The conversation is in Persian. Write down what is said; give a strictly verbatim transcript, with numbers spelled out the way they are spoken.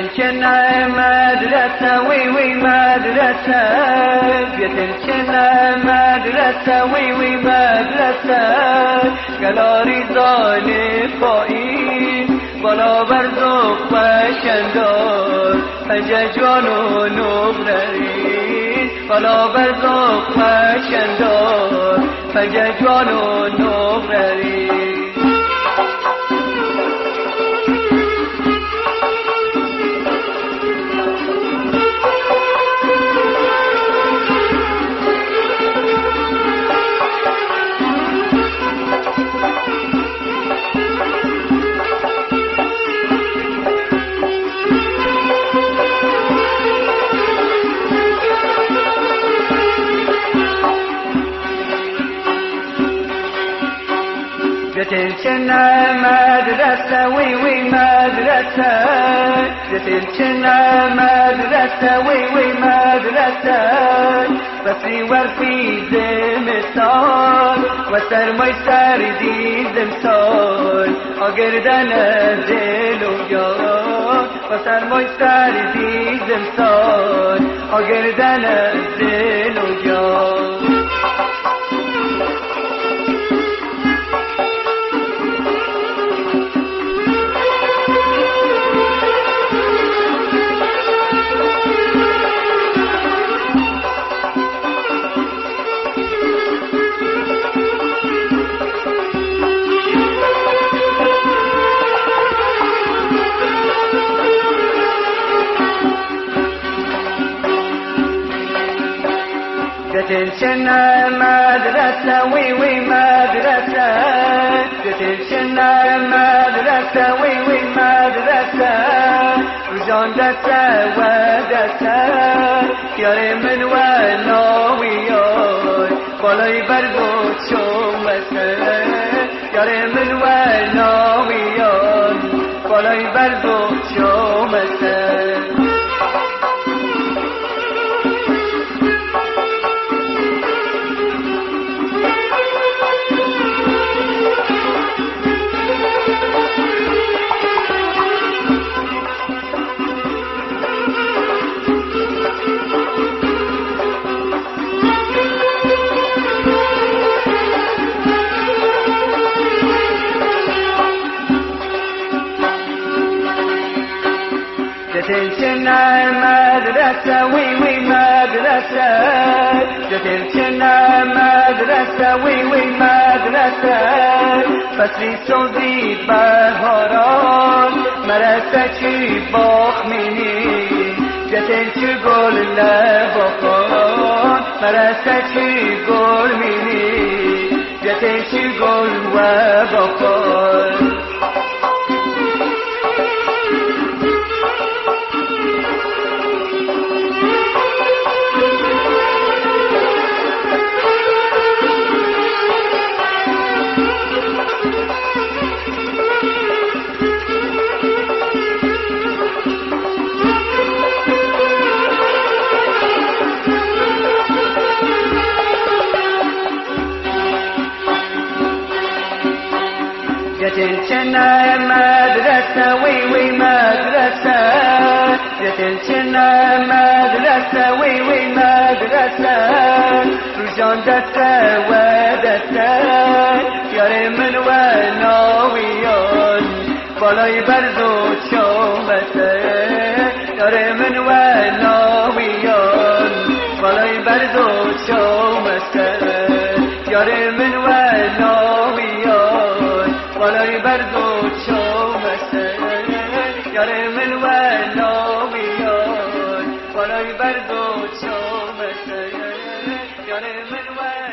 يتلكنا مدرسة وي وي مدرسة يتلكنا مدرسة وي وي مدرسة قلاري ظالم فائين بالا برزق بشندار فججوان و نقررین بالا برزق بشندار فججوان و نقررین جتلكنا مدرسة وي وي مدرسة جتلكنا مدرسة وي وي مدرسة بسري ورفي زمستان وسرماي سردي زمستان اگردن دل و جان وسرماي سردي زمستان اگردن دل و جان جتلكنا مدرسة وي وي مدرسة جتلكنا مدرسة وي وي مدرسة رجان دسة ودسة ياري من وناويان بالاي برزوت شومسة ياري من وناويان بالاي برزوت شومسة جتلكنا مدرسة وي وي مدرسة جتلكنا مدرسة وي وي مدرسة فصلی سوزی بهاران مرسه چی باخ مینی جتل چی گل لباخان مرسه چی گل مینی جتل چی گل و باخان جتلكنا مدرسة وي وي مدرسة جتلكنا مدرسة وي وي مدرسة رجان دسة ودسة ياري من وناويان بالاي برزوت شومسة ياري من وناويان بالاي برزوت شومسة ياري من وناويان بالاي برزوت شومسة ياري من وناويان بالاي برزوت شومسة ياري من